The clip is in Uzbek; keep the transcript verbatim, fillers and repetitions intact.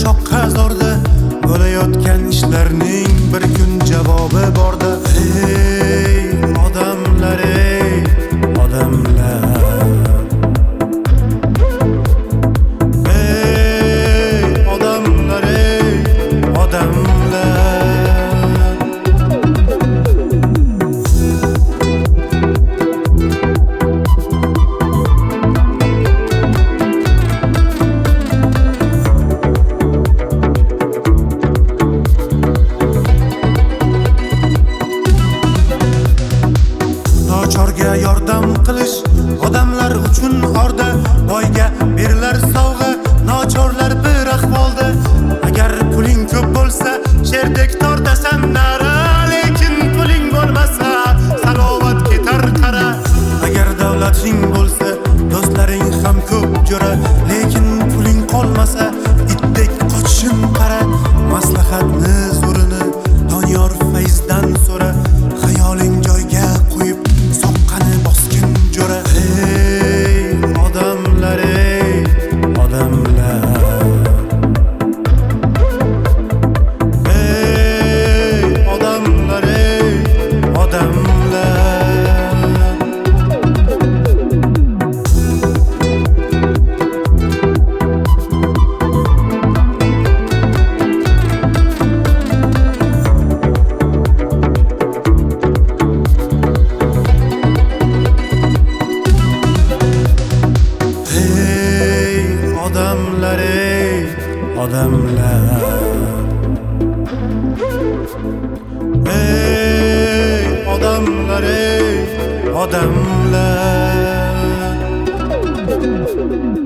shoqqa zorda bo'layotgan ishlarning bir kun javobi borda. Ey odamlar, ey odamlar, ey odamlar, ey odamlar. Nochorga yordam qilish odamlar uchun orda, boyga berilar sovg'a, nochorlar bir ahvolda. Agar puling ko'p bo'lsa, sherdek tortasan nara, lekin puling bo'lmasa, salovat ketar qara. Agar davlating bo'lsa, do'stlaring ham ko'p jo'ra, lekin puling qolmasa, itdek qochishim qara. Maslahatni zo'rini Doniyor Fayzdan so'ra, xayoling joyga qo'yib soqqani bosgin jo'ra. Ey odamlar, ey odamlar, ey odamlar, ey odamlar. Odamlar, ey odamlar, ey odamlar.